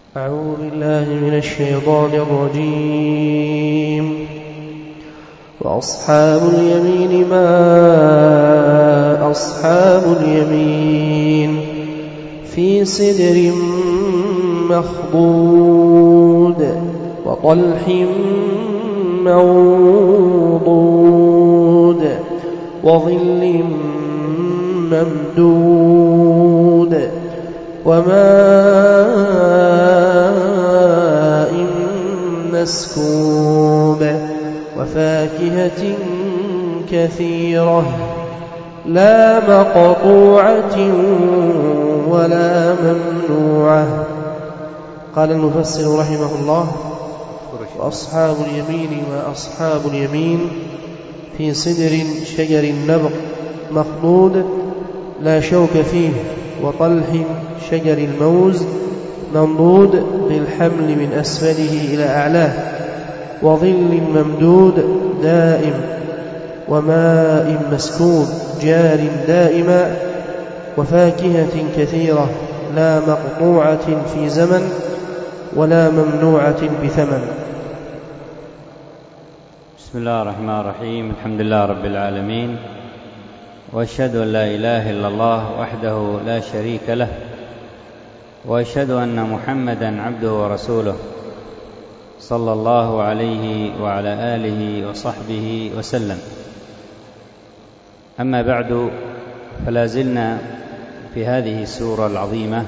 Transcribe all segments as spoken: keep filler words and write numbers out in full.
أعوذ بالله من الشيطان الرجيم. وأصحاب اليمين ما أصحاب اليمين في سدر مخضود وطلح منضود وظل ممدود وماء مسكوب وفاكهة كثيرة لا مقطوعة ولا ممنوعة. قال المفسر رحمه الله: وأصحاب اليمين ما أصحاب اليمين في صدر شجر النبق مخضود لا شوك فيه وطلح شجر الموز منضود بالحمل من أسفله إلى أعلاه وظل ممدود دائم وماء مسكوب جار دائما وفاكهة كثيرة لا مقطوعة في زمن ولا ممنوعة بثمن. بسم الله الرحمن الرحيم. الحمد لله رب العالمين، وأشهد أن لا إله إلا الله وحده لا شريك له، وأشهد أن محمدا عبده ورسوله صلى الله عليه وعلى آله وصحبه وسلم. أما بعد، فلا زلنا في هذه السورة العظيمة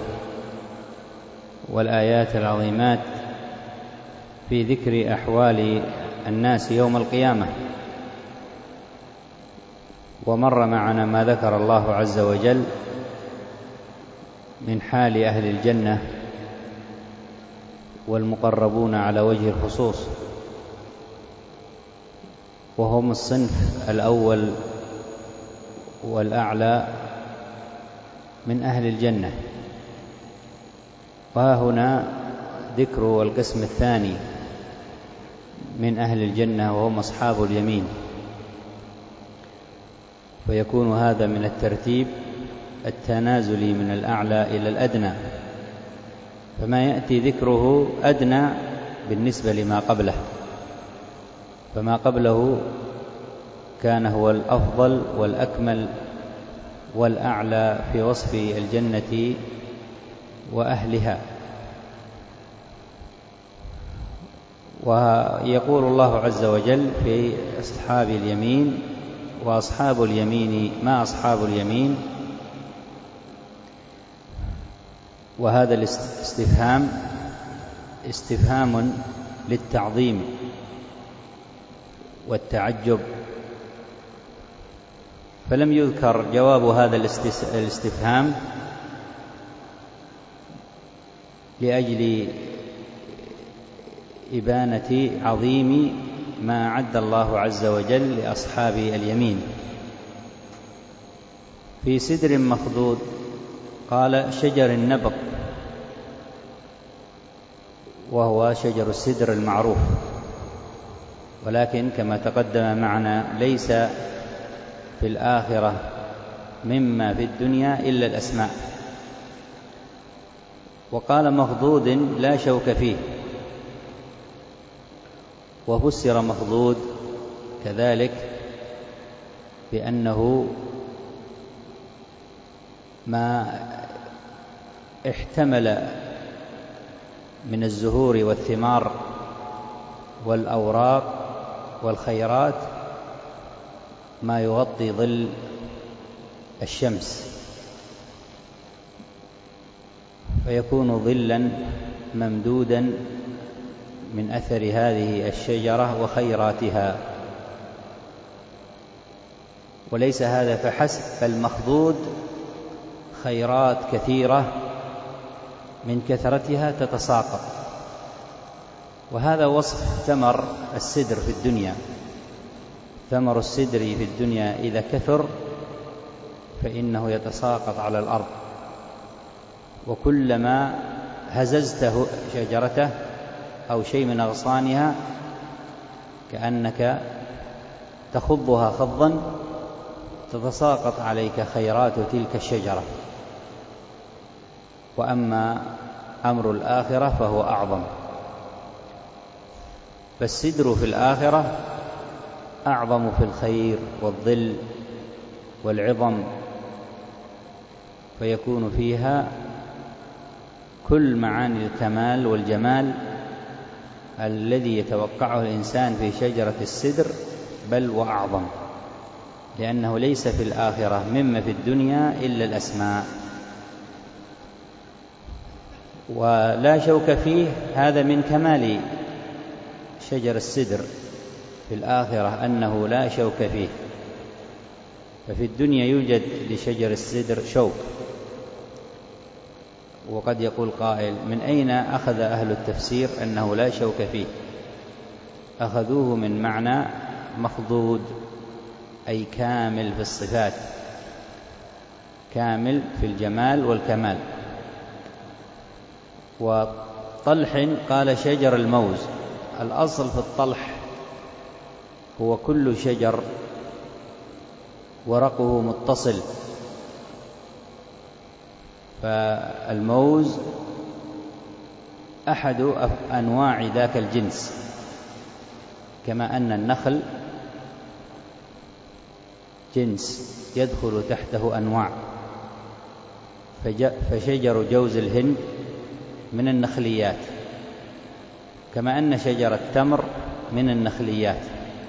والآيات العظيمات في ذكر أحوال الناس يوم القيامة. ومر معنا ما ذكر الله عز وجل من حال أهل الجنة والمقربون على وجه الخصوص، وهم الصنف الأول والأعلى من أهل الجنة. وها هنا ذكر القسم الثاني من أهل الجنة وهم أصحاب اليمين، فيكون هذا من الترتيب التنازلي من الأعلى إلى الأدنى، فما يأتي ذكره أدنى بالنسبة لما قبله، فما قبله كان هو الأفضل والأكمل والأعلى في وصف الجنة وأهلها. ويقول الله عز وجل في أصحاب اليمين: وأصحاب اليمين ما أصحاب اليمين. وهذا الاستفهام استفهام للتعظيم والتعجب، فلم يذكر جواب هذا الاستفهام لأجل إبانة عظيم ما أعد الله عز وجل لأصحاب اليمين. في سدر مخضود قال شجر النبق، وهو شجر السدر المعروف، ولكن كما تقدم معنا ليس في الآخرة مما في الدنيا إلا الأسماء. وقال مخضود لا شوك فيه، وفسر مخضود كذلك بأنه ما احتمل من الزهور والثمار والأوراق والخيرات ما يغطي ظل الشمس، فيكون ظلا ممدودا من أثر هذه الشجرة وخيراتها. وليس هذا فحسب، فالمخضود خيرات كثيرة من كثرتها تتساقط. وهذا وصف ثمر السدر في الدنيا. ثمر السدر في الدنيا إذا كثر فإنه يتساقط على الأرض، وكلما هززته شجرته أو شيء من أغصانها كأنك تخضها خضا تتساقط عليك خيرات تلك الشجرة. وأما أمر الآخرة فهو أعظم. فالسدر في الآخرة أعظم في الخير والظل والعظم، فيكون فيها كل معاني الكمال والجمال الذي يتوقعه الإنسان في شجرة السدر، بل وأعظم، لأنه ليس في الآخرة مما في الدنيا إلا الأسماء. ولا شوك فيه، هذا من كمال شجر السدر في الآخرة أنه لا شوك فيه. ففي الدنيا يوجد لشجر السدر شوك، وقد يقول قائل: من أين أخذ أهل التفسير أنه لا شوك فيه؟ أخذوه من معنى مخضود، أي كامل في الصفات، كامل في الجمال والكمال. وطلح قال شجر الموز. الأصل في الطلح هو كل شجر ورقه متصل، فالموز أحد أنواع ذاك الجنس، كما أن النخل جنس يدخل تحته أنواع. فشجر جوز الهند من النخليات، كما أن شجر التمر من النخليات،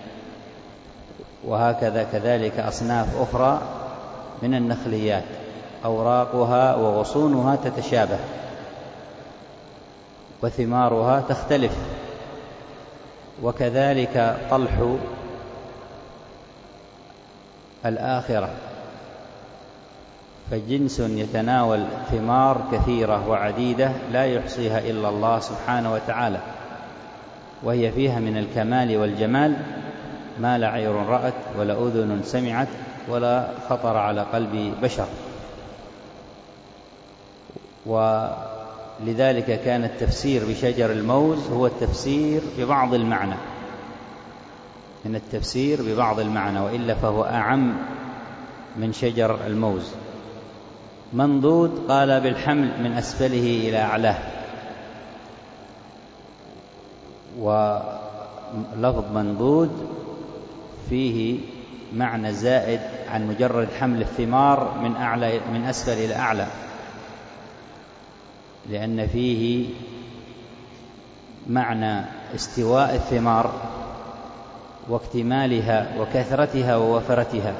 وهكذا كذلك أصناف أخرى من النخليات أوراقها وغصونها تتشابه وثمارها تختلف. وكذلك طلح الآخرة، فجنس يتناول ثمار كثيرة وعديدة لا يحصيها إلا الله سبحانه وتعالى، وهي فيها من الكمال والجمال ما لا عين رأت ولا أذن سمعت ولا خطر على قلب بشر. ولذلك كان التفسير بشجر الموز هو التفسير ببعض المعنى، من التفسير ببعض المعنى، وإلا فهو أعم من شجر الموز. منضود قال بالحمل من أسفله إلى أعلاه، ولفظ منضود فيه معنى زائد عن مجرد حمل الثمار من أعلى من أسفل إلى أعلى، لأن فيه معنى استواء الثمار واكتمالها وكثرتها ووفرتها،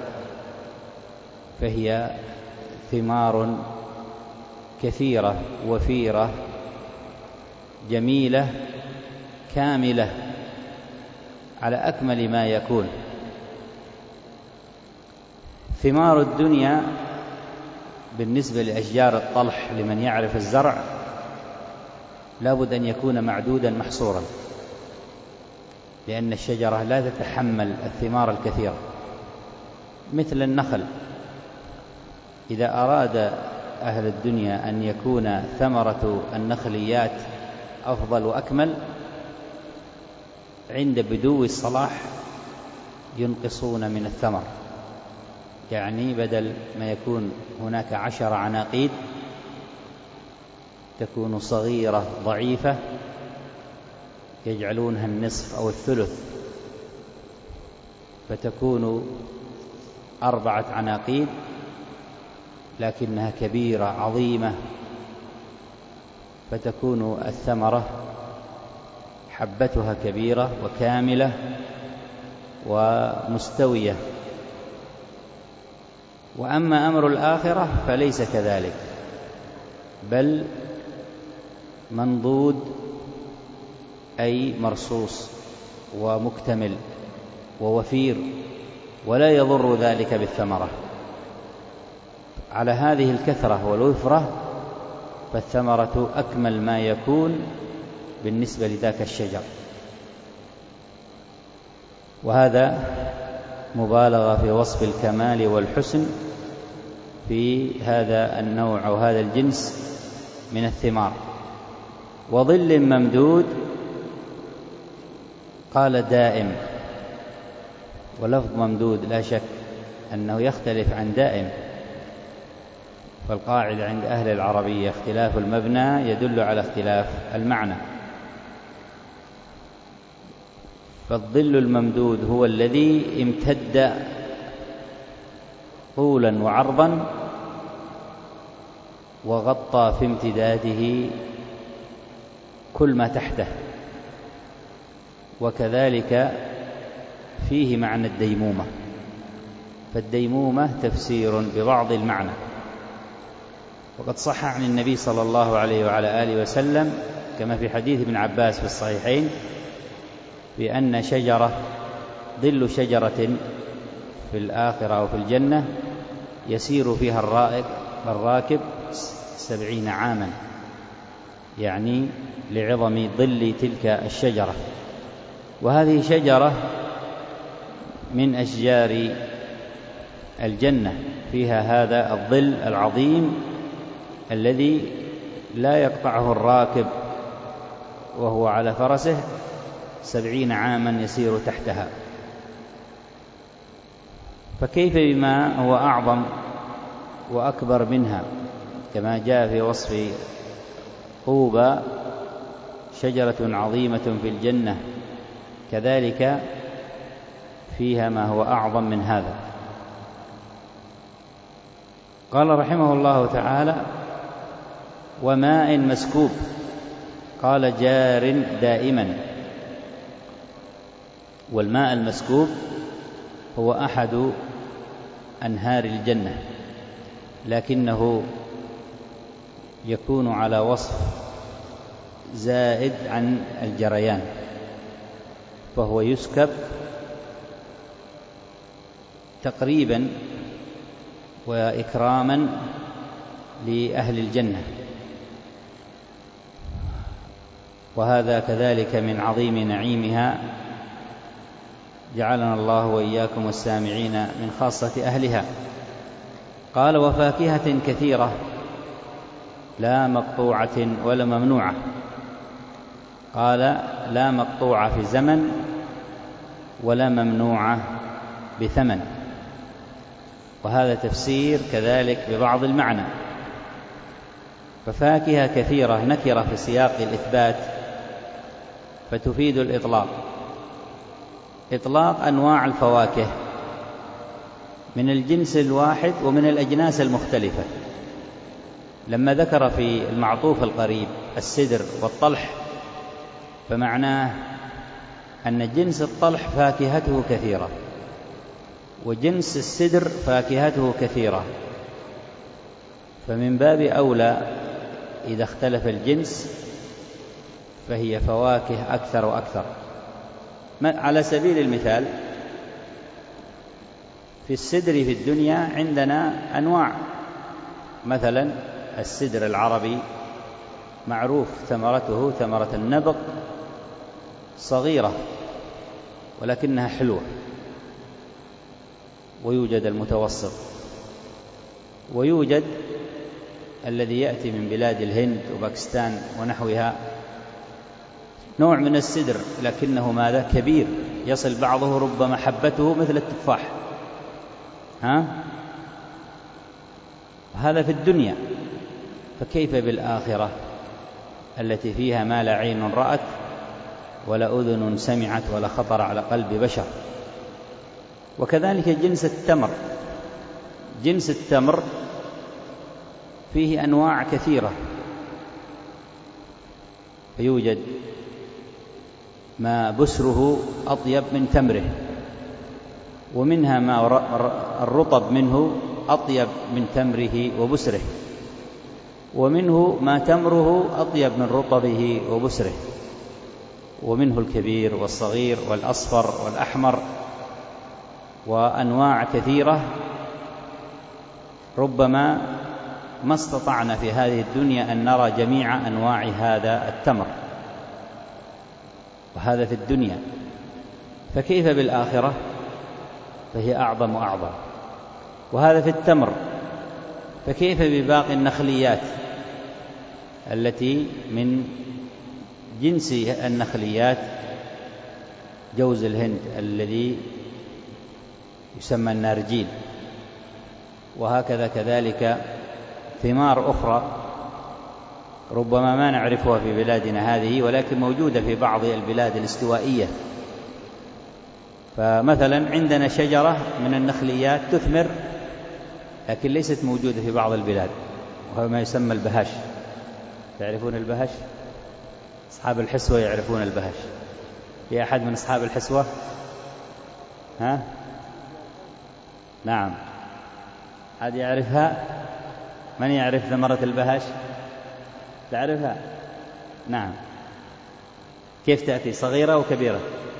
فهي ثمار كثيرة وفيرة جميلة كاملة على أكمل ما يكون. ثمار الدنيا بالنسبة لأشجار الطلح لمن يعرف الزرع لابد أن يكون معدودا محصورا، لأن الشجرة لا تتحمل الثمار الكثيرة مثل النخل. إذا أراد أهل الدنيا أن يكون ثمرة النخليات أفضل وأكمل، عند بدو الصلاح ينقصون من الثمر، يعني بدل ما يكون هناك عشر عناقيد تكون صغيرة ضعيفة يجعلونها النصف أو الثلث، فتكون أربعة عناقيد لكنها كبيرة عظيمة، فتكون الثمرة حبتها كبيرة وكاملة ومستوية. وأما أمر الآخرة فليس كذلك، بل منضود أي مرصوص ومكتمل ووفير، ولا يضر ذلك بالثمرة. على هذه الكثرة والوفرة فالثمرة أكمل ما يكون بالنسبة لذاك الشجر، وهذا مبالغة في وصف الكمال والحسن في هذا النوع أو هذا الجنس من الثمار. وظل ممدود قال دائم، ولفظ ممدود لا شك أنه يختلف عن دائم، فالقاعدة عند أهل العربية اختلاف المبنى يدل على اختلاف المعنى. فالظل الممدود هو الذي امتد طولا وعرضا وغطى في امتداده كل ما تحته، وكذلك فيه معنى الديمومة. فالديمومة تفسير ببعض المعنى. وقد صح عن النبي صلى الله عليه وعلى آله وسلم كما في حديث ابن عباس في الصحيحين بأن شجرة ظل شجرة في الآخرة أو في الجنة يسير فيها الرائق الراكب سبعين عاما، يعني لعظم ظل تلك الشجرة. وهذه شجرة من أشجار الجنة فيها هذا الظل العظيم الذي لا يقطعه الراكب وهو على فرسه سبعين عاما يسير تحتها. فكيف بما هو أعظم وأكبر منها، كما جاء في وصف طوبى شجرة عظيمة في الجنة، كذلك فيها ما هو أعظم من هذا. قال رحمه الله تعالى: وماء مسكوب. قال: جار دائما. والماء المسكوب هو أحد أنهار الجنة، لكنه يكون على وصف زائد عن الجريان، فهو يسكب تقريبا وإكراما لأهل الجنة. وهذا كذلك من عظيم نعيمها، جعلنا الله وإياكم والسامعين من خاصة أهلها. قال: وفاكهة كثيرة لا مقطوعة ولا ممنوعة. قال: لا مقطوعة في زمن ولا ممنوعة بثمن. وهذا تفسير كذلك ببعض المعنى. ففاكهة كثيرة نكرة في سياق الإثبات فتفيد الإطلاق، إطلاق أنواع الفواكه من الجنس الواحد ومن الأجناس المختلفة. لما ذكر في المعطوف القريب السدر والطلح، فمعناه أن جنس الطلح فاكهته كثيرة، وجنس السدر فاكهته كثيرة، فمن باب أولى إذا اختلف الجنس فهي فواكه أكثر وأكثر. على سبيل المثال، في السدر في الدنيا عندنا أنواع. مثلا السدر العربي معروف ثمرته ثمرة النبق، صغيرة ولكنها حلوة. ويوجد المتوسط، ويوجد الذي يأتي من بلاد الهند وباكستان ونحوها، نوع من السدر لكنه ماذا؟ كبير، يصل بعضه ربما حبته مثل التفاح. ها؟ هذا في الدنيا، فكيف بالآخرة التي فيها ما لا عين رأت ولا أذن سمعت ولا خطر على قلب بشر. وكذلك جنس التمر، جنس التمر فيه أنواع كثيرة، فيوجد ما بسره أطيب من تمره، ومنها ما الرطب منه أطيب من تمره وبسره، ومنه ما تمره أطيب من رطبه وبسره، ومنه الكبير والصغير والأصفر والأحمر، وأنواع كثيرة ربما ما استطعنا في هذه الدنيا أن نرى جميع أنواع هذا التمر، وهذا في الدنيا. فكيف بالآخرة؟ فهي أعظم وأعظم. وهذا في التمر، فكيف بباقي النخليات التي من جنس النخليات؟ جوز الهند الذي يسمى النارجيل، وهكذا كذلك ثمار أخرى ربما ما نعرفها في بلادنا هذه، ولكن موجودة في بعض البلاد الاستوائية. فمثلا عندنا شجرة من النخليات تثمر، لكن ليست موجودة في بعض البلاد، وهو ما يسمى البهش. تعرفون البهش؟ أصحاب الحسوة يعرفون البهش. في أحد من أصحاب الحسوة؟ ها؟ نعم. أحد يعرفها؟ من يعرف ثمرة البهش؟ تعرفها؟ نعم. كيف تأتي؟ صغيرة وكبيرة؟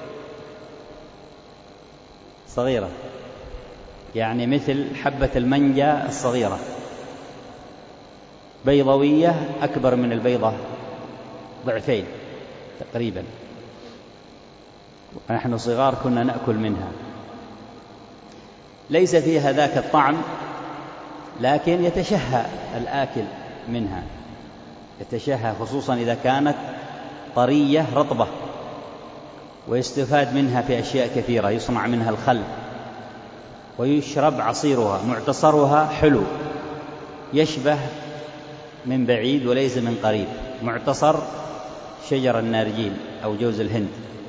صغيرة، يعني مثل حبة المانجا الصغيرة، بيضوية أكبر من البيضة ضعفين تقريبا. ونحن صغار كنا نأكل منها. ليس فيها ذاك الطعم، لكن يتشهى الآكل منها، يتشهى، خصوصا إذا كانت طرية رطبة. ويستفاد منها في أشياء كثيرة، يصنع منها الخل، ويشرب عصيرها، معتصرها حلو، يشبه من بعيد وليس من قريب معتصر شجر النارجيل أو جوز الهند.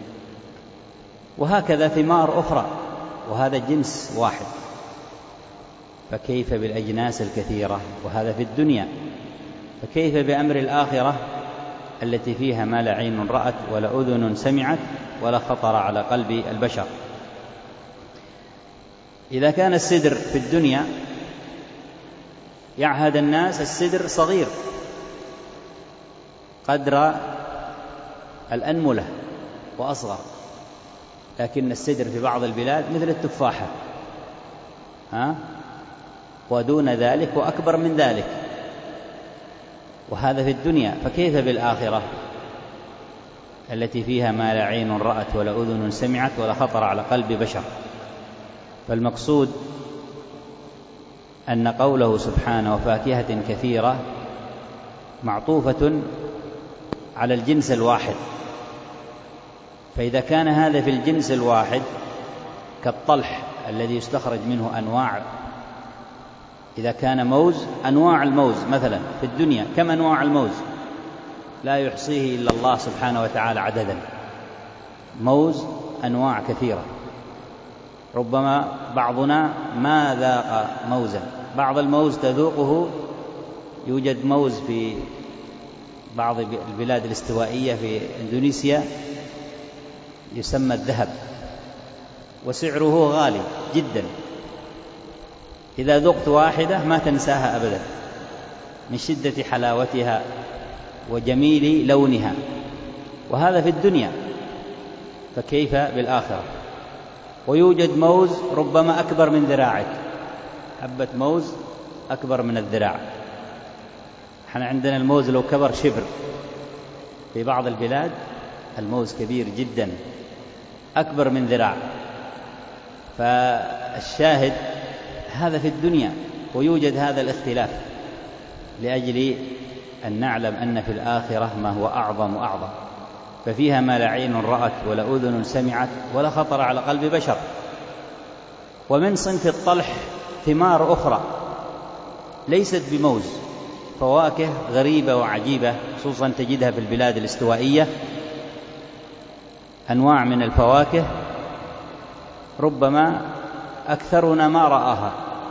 وهكذا ثمار أخرى، وهذا جنس واحد. فكيف بالأجناس الكثيرة؟ وهذا في الدنيا. فكيف بأمر الآخرة التي فيها ما لا عين رأت ولا أذن سمعت ولا خطر على قلب البشر؟ إذا كان السدر في الدنيا يعهد الناس السدر صغير قدر الأنملة وأصغر، لكن السدر في بعض البلاد مثل التفاحة، ها؟ ودون ذلك وأكبر من ذلك. وهذا في الدنيا. فكيف بالآخرة التي فيها ما لا عين رأت ولا أذن سمعت ولا خطر على قلب بشر؟ فالمقصود أن قوله سبحانه وفاكهة كثيرة معطوفة على الجنس الواحد. فإذا كان هذا في الجنس الواحد كالطلح الذي يستخرج منه أنواع، إذا كان موز، أنواع الموز مثلا في الدنيا كم أنواع الموز؟ لا يحصيه إلا الله سبحانه وتعالى عددا. موز أنواع كثيرة، ربما بعضنا ما ذاق موزا، بعض الموز تذوقه. يوجد موز في بعض البلاد الاستوائية في إندونيسيا يسمى الذهب، وسعره غالي جدا. إذا ذقت واحدة ما تنساها أبدا من شدة حلاوتها وجميل لونها. وهذا في الدنيا. فكيف بالآخرة؟ ويوجد موز ربما أكبر من ذراعك، حبة موز أكبر من الذراع. احنا عندنا الموز لو كبر شبر، في بعض البلاد الموز كبير جدا أكبر من ذراع. فالشاهد هذا في الدنيا، ويوجد هذا الاختلاف لأجل أن نعلم أن في الآخرة ما هو أعظم وأعظم. ففيها ما لا عين رأت ولا أذن سمعت ولا خطر على قلب بشر. ومن صنف الطلح ثمار أخرى ليست بموز، فواكه غريبة وعجيبة، خصوصا تجدها في البلاد الاستوائية، أنواع من الفواكه ربما أكثرنا ما رآها.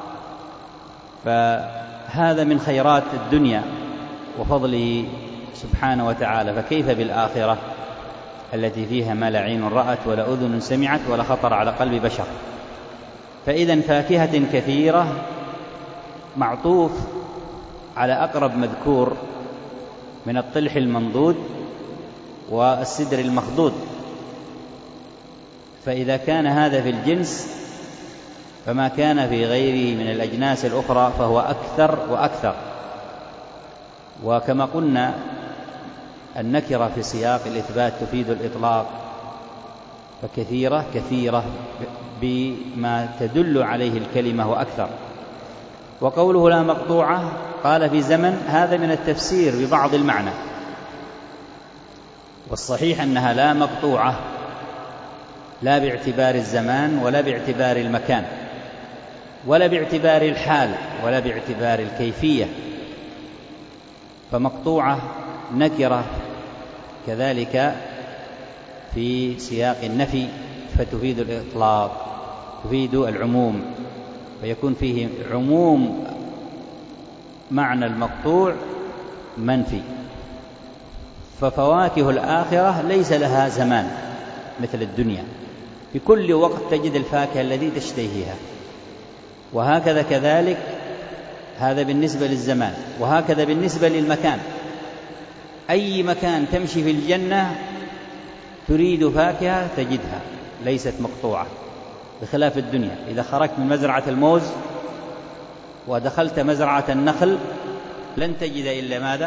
فهذا من خيرات الدنيا وفضله سبحانه وتعالى. فكيف بالآخرة التي فيها ما لا عين رأت ولا أذن سمعت ولا خطر على قلب بشر؟ فإذا فاكهة كثيرة معطوف على أقرب مذكور من الطلح المنضود والسدر المخضود. فإذا كان هذا في الجنس فما كان في غيره من الأجناس الأخرى فهو أكثر وأكثر. وكما قلنا النكرة في سياق الإثبات تفيد الإطلاق، فكثيرة كثيرة بما تدل عليه الكلمة وأكثر. وقوله لا مقطوعة قال في زمن، هذا من التفسير ببعض المعنى، والصحيح أنها لا مقطوعة، لا باعتبار الزمان ولا باعتبار المكان ولا باعتبار الحال ولا باعتبار الكيفية، فمقطوعة نكرة كذلك في سياق النفي فتفيد الإطلاق، تفيد العموم، فيكون فيه عموم معنى المقطوع منفي. ففواكه الآخرة ليس لها زمان مثل الدنيا، في كل وقت تجد الفاكهة الذي تشتهيها، وهكذا كذلك هذا بالنسبة للزمان، وهكذا بالنسبة للمكان. أي مكان تمشي في الجنة تريد فاكهة تجدها ليست مقطوعة، بخلاف الدنيا. إذا خرجت من مزرعة الموز ودخلت مزرعة النخل لن تجد إلا ماذا؟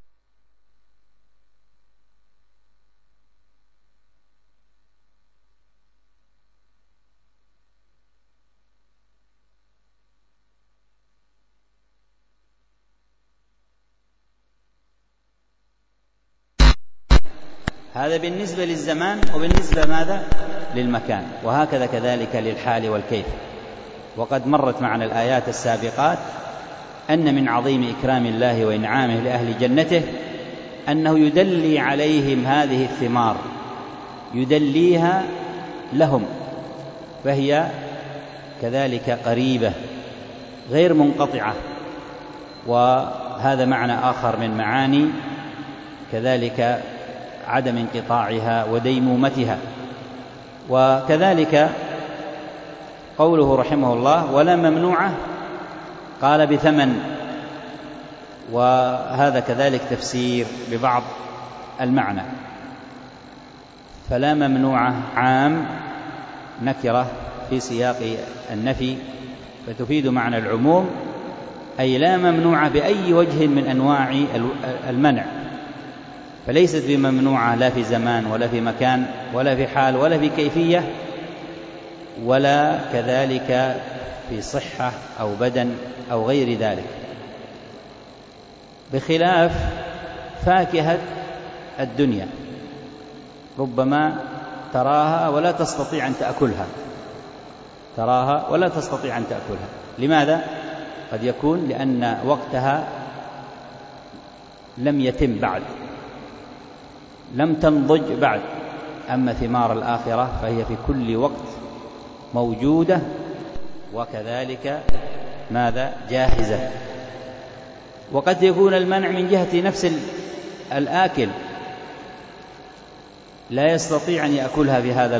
هذا بالنسبة للزمان، وبالنسبة ماذا؟ للمكان. وهكذا كذلك للحال والكيف. وقد مرت معنا الآيات السابقات أن من عظيم إكرام الله وإنعامه لأهل جنته أنه يدلي عليهم هذه الثمار، يدليها لهم، فهي كذلك قريبة غير منقطعة. وهذا معنى آخر من معاني كذلك عدم انقطاعها وديمومتها. وكذلك قوله رحمه الله ولا ممنوعة، قال بثمن، وهذا كذلك تفسير ببعض المعنى. فلا ممنوعة عام نكرة في سياق النفي فتفيد معنى العموم، أي لا ممنوعة بأي وجه من أنواع المنع، فليست بممنوعة لا في زمان ولا في مكان ولا في حال ولا في كيفية ولا كذلك في صحة أو بدن أو غير ذلك، بخلاف فاكهة الدنيا ربما تراها ولا تستطيع أن تأكلها، تراها ولا تستطيع أن تأكلها. لماذا؟ قد يكون لأن وقتها لم يتم بعد، لم تنضج بعد. أما ثمار الآخرة فهي في كل وقت موجودة، وكذلك ماذا؟ جاهزة. وقد يكون المنع من جهة نفس الآكل، لا يستطيع أن يأكلها في هذا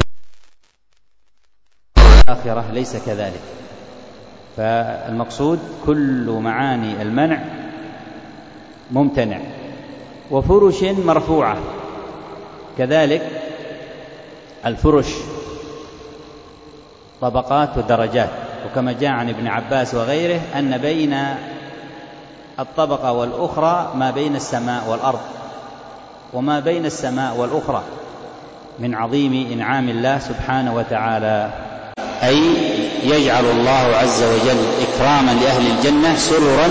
الآخرة، ليس كذلك. فالمقصود كل معاني المنع ممتنع. وفرش مرفوعة، كذلك الفرش طبقات ودرجات، وكما جاء عن ابن عباس وغيره أن بين الطبقة والأخرى ما بين السماء والأرض، وما بين السماء والأخرى من عظيم إنعام الله سبحانه وتعالى. أي يجعل الله عز وجل إكراما لأهل الجنة سررا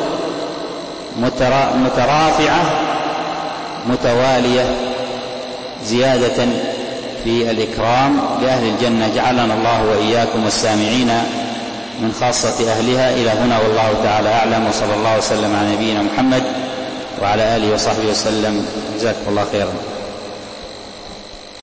مترافعة متوالية زيادة في الإكرام لأهل الجنة. جعلنا الله وإياكم والسامعين من خاصة أهلها. إلى هنا والله تعالى أعلم، وصلى الله وسلم على نبينا محمد وعلى آله وصحبه وسلم. جزاكم الله خيرا.